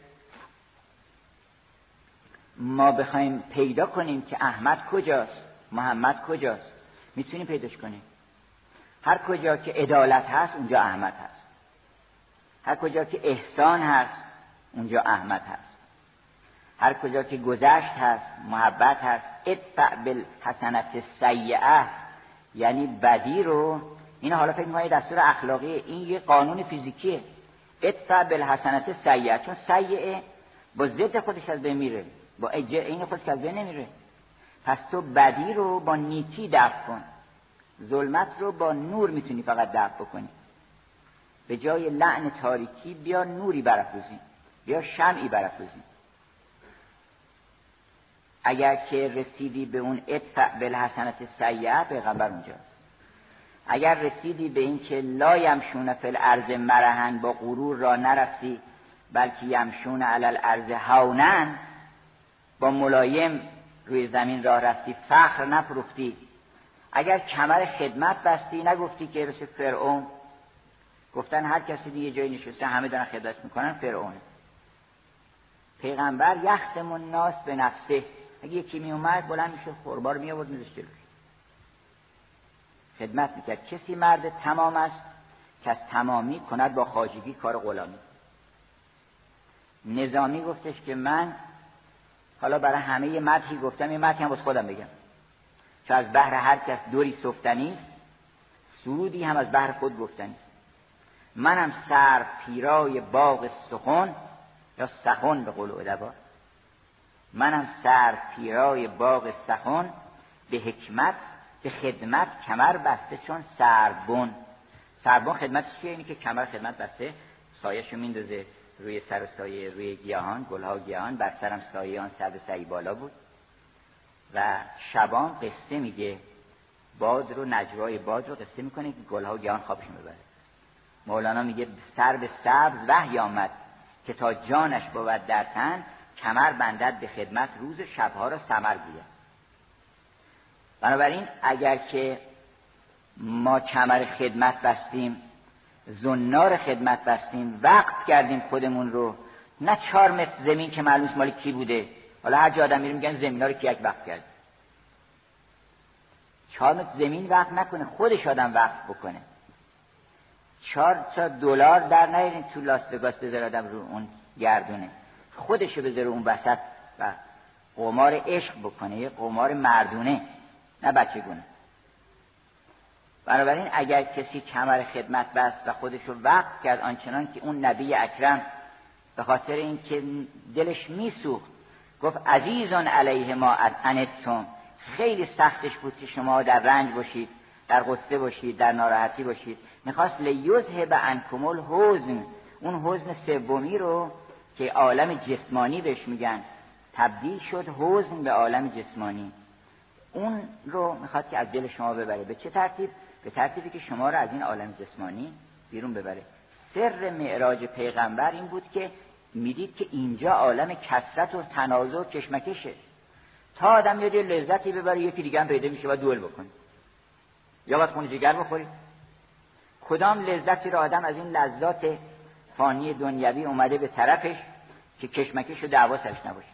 ما بخوایم پیدا کنیم که احمد کجاست، محمد کجاست، میتونیم پیداش کنیم. هر کجا که عدالت هست اونجا احمد هست. هر کجا که احسان هست اونجا احمد هست. هر کجا که گذشت هست، محبت هست. ادفع بالحسنة السیئة، یعنی بدی رو، این حالا فکر می‌کنید دستور اخلاقیه، این یه قانون فیزیکیه. ادفع بالحسنة السیئة، چون سیئه با ضد خودش از بین میره، با این خودش از بین نمیره. پس تو بدی رو با نیکی دفع کن. ظلمت رو با نور میتونی فقط دفع بکنی. به جای لعن تاریکی بیا نوری برافروزی، بیا شمعی برافروزی. اگر که رسیدی به اون ادفع بالحسنة السیئة، پیغمبر اونجاست. اگر رسیدی به این که لا یمشون فی الارض مرحا، با غرور را نرفتی بلکه یمشون علی الارض هونا، با ملایم روی زمین راه رفتی، فخر نفروختی. اگر کمر خدمت بستی، نگفتی که مثل فرعون، گفتن هر کسی دیگه جایی نشسته همه دارن خدمت میکنن، فرعون. پیغمبر یختم الناس به نفسه، اگه یکی می اومد بلند میشه خوربار می آورد میذاشت جلوش، خدمت میکرد. کسی مرد تمام است که از تمامی کند با خواجگی کار غلامی. نظامی گفتش که من حالا برای همه یه مدحی گفتم، یه مدحی هم باز خودم بگم، چون از بحر هر کس دوری صفتنی است، سرودی هم از بحر خود گفتنی است. منم سر پیرای باغ سخن، یا سخن به قول ادبا، منم سر پیرای باغ سخن، به حکمت به خدمت کمر بسته چون سربن. سربن خدمتش چیه؟ اینی که کمر خدمت بسته، سایه‌شو میندازه روی سر سایه روی گیاهان، گلها گیاهان، بر سرم سایه آن سر سعی بالا بود. و شبان قصه میگه، باد رو، نجوای باد رو قصه میکنه که گلها و گیاهان خوابشون ببره. مولانا میگه سر به سبز وحی آمد که تا جانش بود در تن، کمر بندد به خدمت روز شبها را ثمر گوید. بنابراین اگر که ما کمر خدمت بستیم، زنار خدمت بستیم، وقت کردیم خودمون رو، نه چهار متر زمین که معلوم مال کی بوده، حالا هر جا آدم میره میگن زمینا رو کی یک وقت کرد. چهار متر زمین وقت نکنه، خودش آدم وقت بکنه. چهار تا دلار در نیارین تو لاس وگاس بذاره آدم رو اون گردونه، خودشو بذاره اون وسط و قمار عشق بکنه، یه قمار مردونه، نه بچگونه. بنابراین اگر کسی کمر خدمت بست و خودشو وقت کرد، آنچنان که اون نبی اکرم به خاطر اینکه دلش میسوخت گفت عزیزان علیه ما عنتم، خیلی سختش بود که شما در رنج باشید، در غصه باشید، در ناراحتی باشید، میخواست لیذهب عنکم الحزن، اون حزن سومی رو که عالم جسمانی بهش میگن، تبدیل شد حزن به عالم جسمانی، اون رو میخواد که از دل شما ببره. به چه ترتیب؟ به ترتیبی که شما رو از این عالم جسمانی بیرون ببره. سر معراج پیغمبر این بود که میدید که اینجا عالم کثرت و تنازع و کشمکشه، تا آدم یه لذتی ببره یکی دیگه هم پیدا میشه و دوئل بکنه، یا باید خون جگر بخوری. کدام لذتی رو آدم از این لذات فانی دنیوی اومده به طرفش که کشمکش و دعوا سرش نباشه؟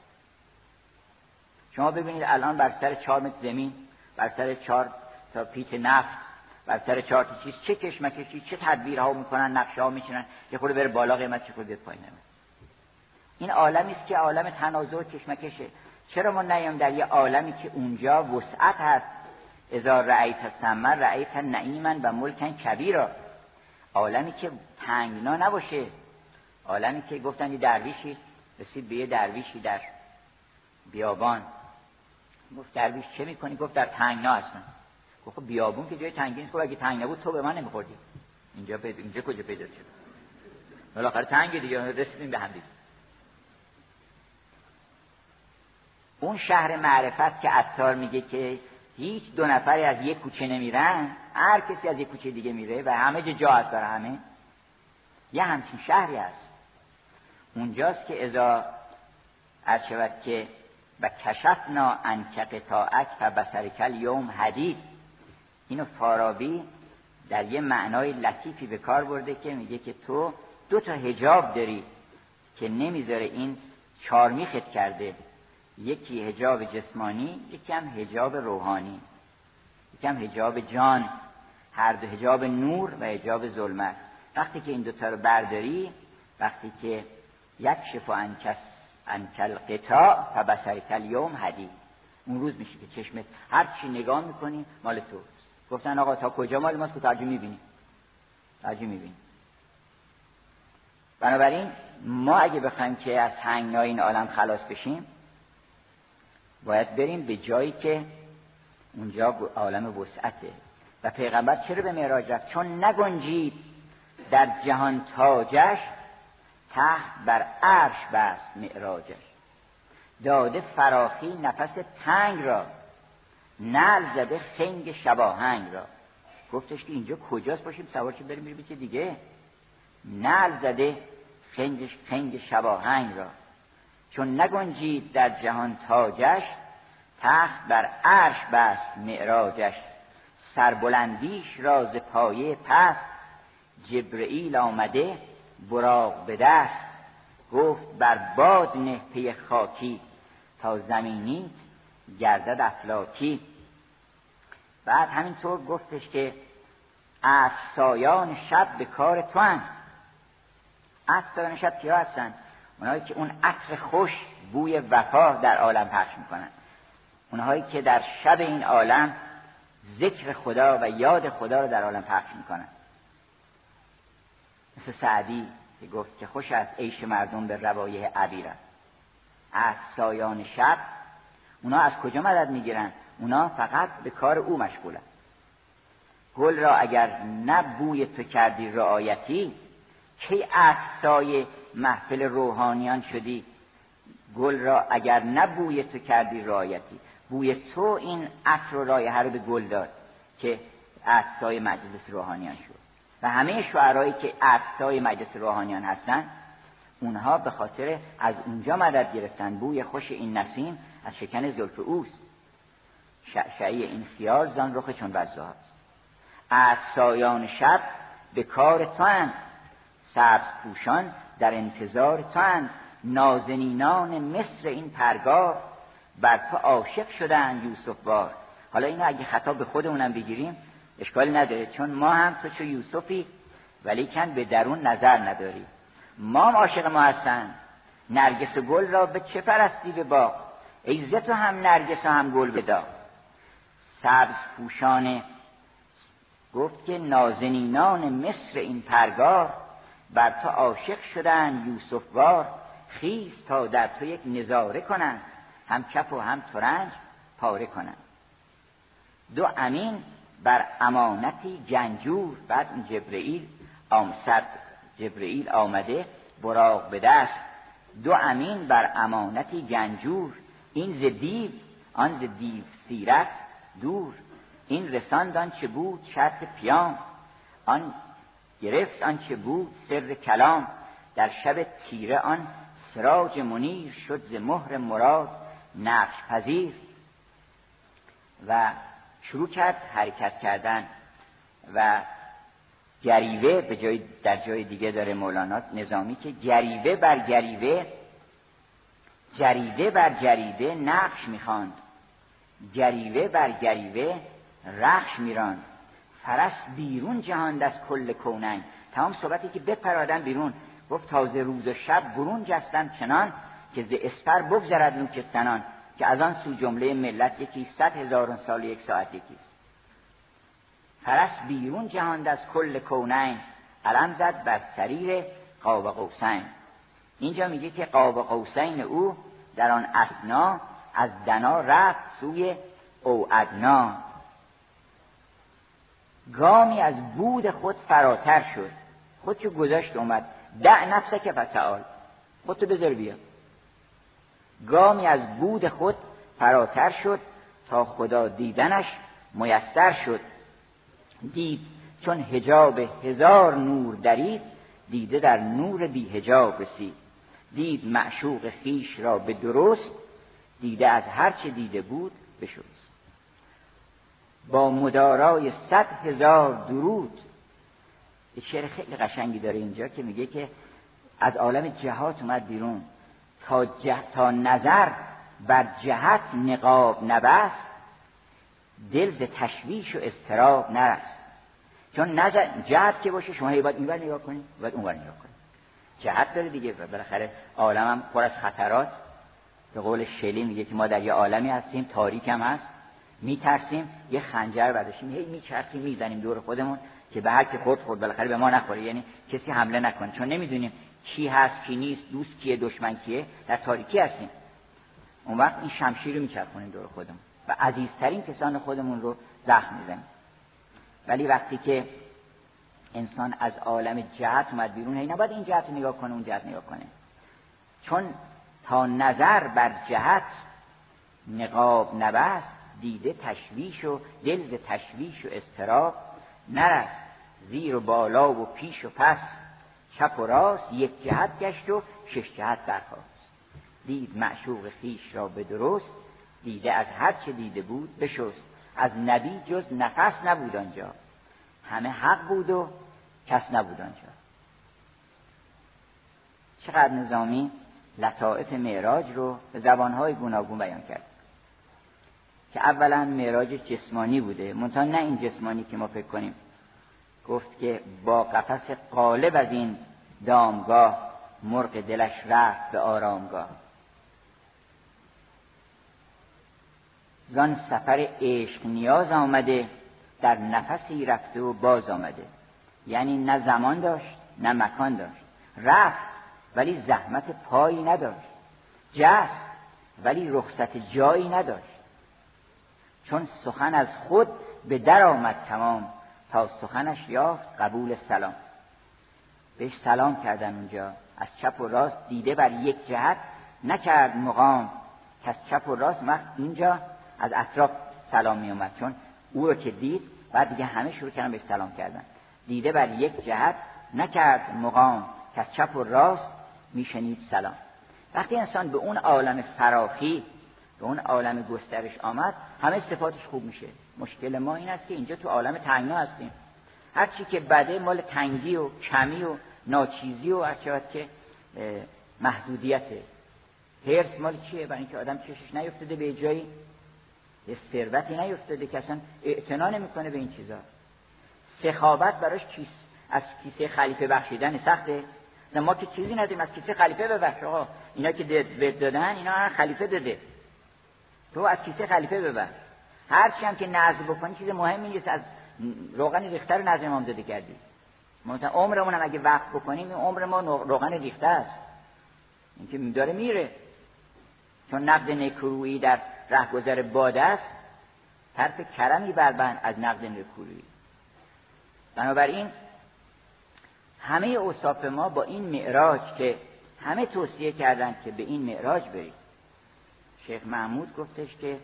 شما ببینید الان بر سر چهار متر زمین، بر سر چهار تا پیت نفت، بر سر چهار تا چیز چه کشمکشی، چه تدبیرها میکنن، نقشه ها میچینن، یه خورده بره بالا قیمت، چه خورده بیاد پایین. این عالمی است که عالم تنازع و کشمکشه. چرا ما نیم در یه عالمی که اونجا وسعت هست؟ اذا رأیت ثم رأیت نعیما و ملکا کبیرا، عالمی که تنگنا نباشه، عالمی که گفتن یه درویشی رسید به یه درویشی در بیابان، گفت درویش چه میکنی؟ گفت در تنگنا هستم. گفت خب بیابون که جای تنگی نیست. گفت اگه تنگ نبود تو به من نمیخوردی، اینجا پیدا اینجا کجا پیدا شد؟ بالاخره تنگ دیگه، رسیدیم به هم دیگه. اون شهر معرفت که عطار میگه که هیچ دو نفری از یک کوچه نمیرن، هر کسی از یک کوچه دیگه میره و همه جا هست برای همه. یه همچین شهری هست. اونجاست که اذا عرض شود که و کشفنا عنک غطاءک فبصرک الیوم حدید. اینو فارابی در یه معنای لطیفی به کار برده که میگه که تو دو تا حجاب داری که نمیذاره این چارمیخت کرده، یکی حجاب جسمانی، یکی هم حجاب روحانی، یکی هم حجاب جان، هر دو حجاب نور و حجاب ظلمت. وقتی که این دوتا رو برداری، وقتی که یکشف عنک عنک الغطاء فبصرک الیوم حدید، اون روز میشه که چشمت هر چی نگاه میکنی مال توست. گفتن آقا تا کجا مال ماست؟ که ترجمه میبینی ترجمه میبینی. بنابراین ما اگه بخوایم که از تنگنای این عالم خلاص بشیم، باید بریم به جایی که اونجا عالم وسعته. و پیغمبر چرا به معراج رفت؟ چون نگنجید در جهان تاجش، تحت بر عرش بست معراجش. داده فراخی نفس تنگ را، نعل زده خنگ شباهنگ را. گفتش که اینجا کجاست؟ باشیم سوارشیم بریم بریم که دیگه. نعل زده خنگ خنگ شباهنگ را، چون نگنجید در جهان تاجش، تخت بر عرش بست معراجش. سربلندیش را ز پایه پست، جبرئیل آمده براق به دست. گفت بر باد نه پی خاکی، تا زمینی گردد افلاکی. بعد همینطور گفتش که افسایان شب به کار تو هم. افسایان شب کیا هستن؟ اونهایی که اون عطر خوش بوی وفا در عالم پخش میکنن، اونهایی که در شب این عالم ذکر خدا و یاد خدا رو در عالم پخش میکنن. مثل سعدی که گفت که خوش است عیش مردم به روایح عبیرن. افسایان شب، اونا از کجا مدد میگیرن؟ اونا فقط به کار او مشغولن. گل را اگر نه بوی تو کردی رعایتی، کی افسای محفل روحانیان شدی؟ گل را اگر نه بوی تو کردی رعایتی، بوی تو این عطر و رایحه رو به گل داد که افسای مجلس روحانیان شد. و همه شعرهایی که افسای مجلس روحانیان هستن، اونها به خاطر از اونجا مدد گرفتن. بوی خوش این نسیم از شکن زلف اوست، شعشعی این خیال زان رخ چون بزاست. افسایان شب به کار تو اند، سبز پوشان در انتظار تو اند. نازنینان مصر این پرگار، بر تو عاشق شدند یوسف وار. حالا اینو اگه خطاب به خودمونم بگیریم اشکالی نداره، چون ما هم تو چو یوسفی ولیکن به درون نظر نداری. ما هم عاشق ما هستن. نرگس و گل را به چه پرستی به باغ، ای ز تو هم نرگس و هم گل بدا. سبز پوشان گفت که نازنینان مصر این پرگار، بر تو عاشق شدن یوسف وار. خیز تا در تو یک نظاره کنن، هم کف و هم ترنج پاره کنن. دو امین بر امانتی جنجور. بعد این جبرئیل آمسد، جبرئیل آمده براق به دست. دو امین بر امانتی جنجور، این ز دیو آن ز دیو سیرت دور. این رساند آن چه بود شرط پیام، آن گرفت آن چه بود سر کلام. در شب تیره آن سراج منیر، شد ز مهر مراد نقش پذیر. و شروع کرد حرکت کردن و گریوه به جای در جای دیگه داره مولانا نظامی که گریوه بر گریوه، جریده بر جریده نقش میخواند، گریوه بر گریوه رخش میراند. فرس بیرون جهاند از کل کونین. تمام صحبتی که بپرادن بیرون، گفت تازه روز و شب برون جستن چنان، که ز اسپر بگذرد نوک سنان. که از آن سو جمله ملت یکی صد هزاران سال یک ساعت یکیست. فرس بیرون جهاند از کل کونین، علم زد بر سریر قاب قوسین. اینجا میگه که قاب قوسین او در آن اثنا، از دنا رفت سوی او ادنا. گامی از بود خود فراتر شد، خودشو گذاشت اومد. دع نفسک فتعال، خودتو بذار بیا. گامی از بود خود فراتر شد، تا خدا دیدنش میسر شد. دید چون حجاب هزار نور درید، دیده در نور بی حجاب رسید. دید معشوق خویش را به درست، دیده از هر چه دیده بود بشست. با مدارای صد هزار درود. یه شعر خیلی قشنگی داره اینجا که میگه که از عالم جهات اومد بیرون تا, جه... تا نظر بر جهت نقاب نبست، دل ز تشویش و اضطراب نرست. چون نظر جهت که باشه شما هی باید اینور نگاه کنید باید اونور نگاه کنید. جهت داره دیگه و بالاخره عالم هم پر از خطرات. به قول شلی میگه که ما در یه عالمی هستیم تاریک هم هست، میترسیم یه خنجر برداشتیم هی میچرخیم میزنیم دور خودمون که به هر کی خورد خورد بالاخره به ما نخوره، یعنی کسی حمله نکنه، چون نمیدونیم کی هست کی نیست، دوست کیه دشمن کیه، در تاریکی هستیم. اون وقت این شمشیر رو میچرخونیم دور خودمون و عزیزترین کسان خودمون رو زخم میزنیم. ولی وقتی که انسان از عالم جهت اومد بیرون هی نباید این جهت رو نگاه کنه اون جهت نگاه کنه، چون تا نظر بر جهت نقاب نبست، دیده تشویش و دل ز تشویش و اضطراب نرست. زیر و بالا و پیش و پس چپ و راست، یک جهت گشت و شش جهت برخاست. دید معشوق خویش را به درست، دیده از هر چه دیده بود بشست. از نبی جز نفس نبود آنجا، همه حق بود و کس نبود آنجا. چقدر نظامی لطائف معراج رو به زبانهای گوناگون بیان کرد که اولا معراج جسمانی بوده، منتها نه این جسمانی که ما فکر کنیم. گفت که با قفس غالب از این دامگاه، مرغ دلش رفت به آرامگاه. زان سفر عشق نیاز آمده، در نفسی رفته و باز آمده. یعنی نه زمان داشت نه مکان داشت، رفت ولی زحمت پایی نداشت، جست ولی رخصت جایی نداشت. چون سخن از خود به در آمد تمام، تا سخنش یافت قبول سلام. بهش سلام کردن اونجا، از چپ و راست دیده بر یک جهت نکرد مقام، که از چپ و راست وقت اینجا از اطراف سلام می اومد، چون او رو که دید بعد دیگه همه شروع کردن بهش سلام کردن. دیده بر یک جهت نکرد مقام، که از چپ و راست میشنید سلام. وقتی انسان به اون عالم فراخی، به اون عالم گسترش آمد، همه صفاتش خوب میشه. مشکل ما این است که اینجا تو عالم تنگنا هستیم، هر چی که بده مال تنگی و کمی و ناچیزی و هر چقدر که محدودیته. حرص مال چیه؟ برای اینکه آدم چشش نیفتاده به جایی، یه ثروتی نیفتاده که اصلا اعتنا نمیکنه به این چیزا. سخاوت براش کیس از کیسه خلیفه بخشیدن سخته. ما که چیزی نداریم از کیسه خلیفه ببخش. آقا اینا که بد دادن اینا هر خلیفه داده، تو از کیسه خلیفه ببخش. هر چی هم که نذر بکنی چیز مهمی نیست، از روغن ریخته رو نذر امام داده کردی. مثلا عمرمون هم اگه وقت بکنیم این عمر ما روغن ریخته است، این که داره میره. چون نقد نکویی در رهگذر باد است، حرف کرمی بربند از نقد نکویی. بنابراین همه اوصاف ما با این معراج که همه توصیه کردن که به این معراج برید. شیخ محمود گفتش که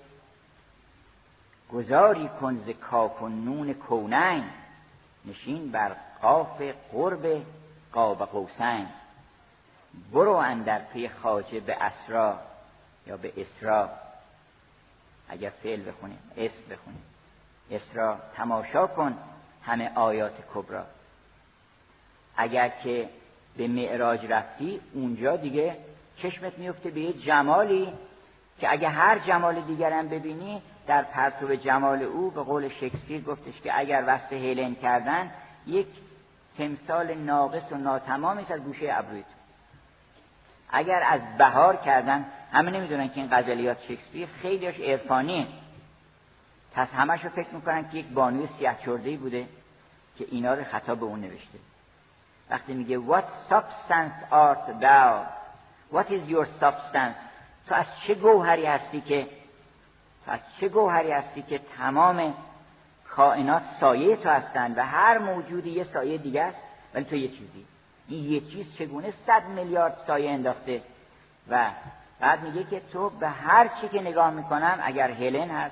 گذاری کن ز کاف و نون کونین، نشین بر قاف قرب قاب قوسین. برو اندر پی خواجه به اسرا یا به اسرا، اگر فعل بخونیم اسم بخونیم اسرا، تماشا کن همه آیات کبرا. اگر که به معراج رفتی اونجا دیگه چشمت میفته به یه جمالی که اگه هر جمال دیگرم ببینی در پرتو جمال او، به قول شکسپیر گفتش که اگر وصف هلن کردن یک تمثال ناقص و ناتمامی است از گوشه ابرویت. اگر از بهار کردن، همه نمیدونن که این غزلیات شکسپیر خیلیش عرفانیه، پس همش رو فکر میکنن که یک بانوی سیاه چرده‌ای بوده که اینا رو خطاب به اون نوشته. وقتی میگه what substance art thou, what is your substance، تو از چه گوهری هستی که تو از چه گوهری هستی که تمام کائنات سایه تو هستن و هر موجودی یه سایه دیگه است، ولی تو یه چیزی. این یه چیز چگونه صد میلیارد سایه انداخته؟ و بعد میگه که تو به هر چی که نگاه میکنم، اگر هلن هست،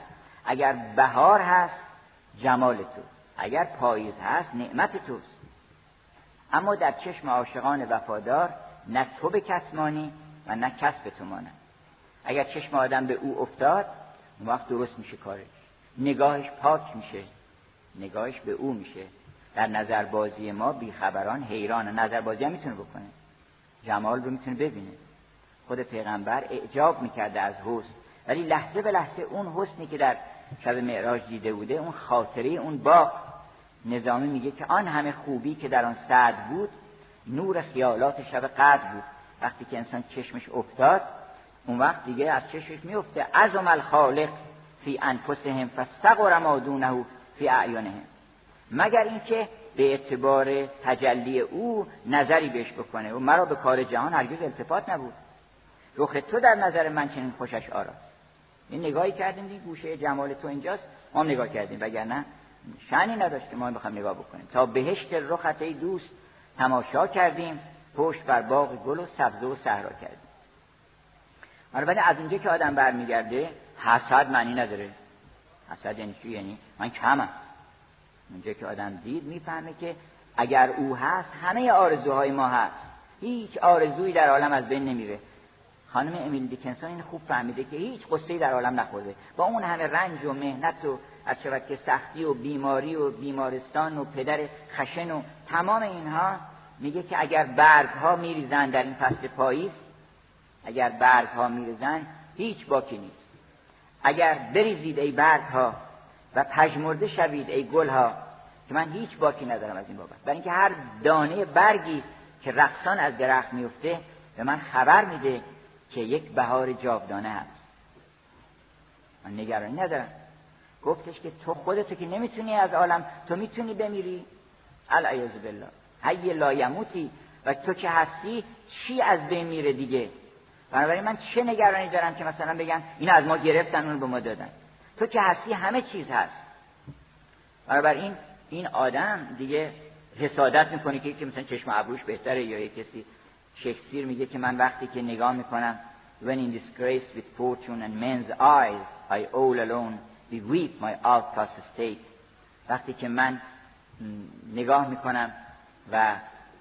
اگر بهار هست جمال تو، اگر پاییز هست نعمت توست. اما در چشم عاشقان وفادار نه تو به کس مانی و نه کس به تو ماند. اگر چشم آدم به او افتاد اون وقت درست میشه کارش، نگاهش پاک میشه، نگاهش به او میشه. در نظربازی ما بیخبران حیران، نظربازی هم میتونه بکنه، جمال رو میتونه ببینه. خود پیغمبر اعجاب میکرده از حسن، ولی لحظه به لحظه اون حسنی که در شب معراج دیده بوده، اون خاطره اون باغ، نظامی میگه که آن همه خوبی که در آن سعد بود نور خیالات شب قدر بود. وقتی که انسان چشمش افتاد اون وقت دیگه از چشمش میفته عظم الخالق فی انفسهم فاستغفر ما دونه فی اعینهم، مگر اینکه به اعتبار تجلی او نظری بهش بکنه. و مرا به کار جهان هرگز التفات نبود، رخ تو در نظر من چنین خوشش آراست. این نگاهی کردیم دیگه، گوشه جمال تو اینجاست، ما هم نگاه کردیم، وگرنه شأنی نداشت که ما بخوایم نگاه بکنیم. تا بهشت رخت ای دوست تماشا کردیم، پشت بر باغ گل و سبزه و صحرا کردیم. البته از اونجا که آدم برمیگرده حسد معنی نداره. حسد یعنی چی؟ یعنی من کمم. اونجا که آدم دید میفهمه که اگر او هست همه آرزوهای ما هست، هیچ آرزویی در عالم از بین نمیره. خانم امیل دیکنسون این خوب فهمیده که هیچ قصه‌ای در عالم نخورده، با اون همه رنج و محنت و از شود که سختی و بیماری و بیمارستان و پدر خشن و تمام اینها، میگه که اگر برگ ها میریزن در این فصل پاییز، اگر برگ ها میریزن هیچ باکی نیست. اگر بریزید ای برگ ها و پژمرده شوید ای گل ها، که من هیچ باکی ندارم از این بابت. برای اینکه هر دانه برگی که رقصان از درخت میفته به من خبر میده که یک بهار جاودانه هست. من نگرانی ندارم. گفتش که تو خودتو که نمیتونی از عالم، تو میتونی بمیری، العیاذ بالله، حی لا یموتی، و تو که هستی چی از بین میره دیگه؟ بنابراین من چه نگرانی دارم که مثلا بگن این از ما گرفتن اون به ما دادن؟ تو که هستی همه چیز هست. بنابراین این آدم دیگه حسادت میکنه که مثلا چشم ابروش بهتره، یا یک کسی شکسپیر میگه که من وقتی که نگاه میکنم when in disgrace with fortune and men's eyes I all alone beweep my outcast state، وقتی که من نگاه میکنم و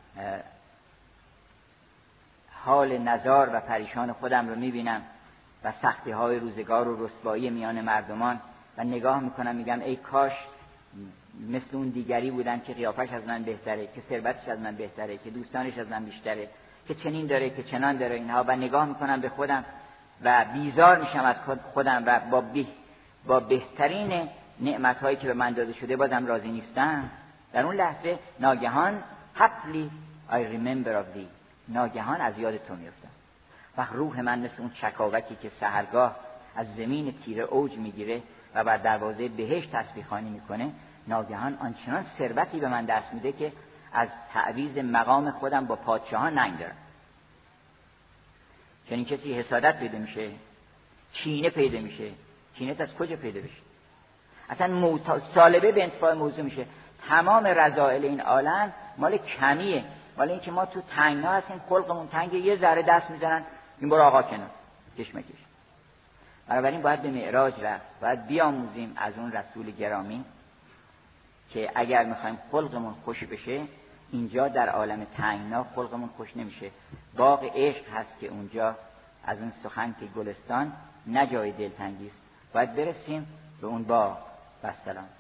حال نزار و پریشان خودم رو میبینم و سختی های روزگار و رسوایی میان مردمان و نگاه میکنم میگم ای کاش مثل اون دیگری بودن که قیافش از من بهتره، که ثروتش از من بهتره، که دوستانش از من بیشتره، که چنین داره که چنان داره اینها، و نگاه میکنم به خودم و بیزار میشم از خودم و با, بی با بهترین نعمتهایی که به من داده شده بازم راضی نیستم. در اون لحظه ناگهان happily I remember of thee، ناگهان از یاد تو میفتم. و روح من مثل اون چکاوکی که سحرگاه از زمین تیره اوج میگیره و بر دروازه بهشت تسبیح خوانی میکنه، ناگهان آنچنان ثروتی به من دست میده که از تعویض مقام خودم با پادشاهان ننگ دارم. چنین کسی حسادت پیدا میشه، کینه پیدا میشه. کینه از کجا پیدا بشه؟ اصلا موتا... سالبه به انتفاع موضوع میشه. تمام رذائل این عالم مال کمیه، مال این که ما تو تنگنا هستیم، خلقمون تنگه، یه ذره دست میزنن این برو آقا کنار کشمکش. بنابراین باید به معراج رفت، باید بیاموزیم از اون رسول گرامی که اگر میخوایم خلقمون خوش بشه، اینجا در عالم تنگنا خلقمون خوش نمیشه. باغ عشق هست که اونجا از اون سخن که گلستان نه جای دلتنگی است، باید برسیم به اون باغ. و سلام.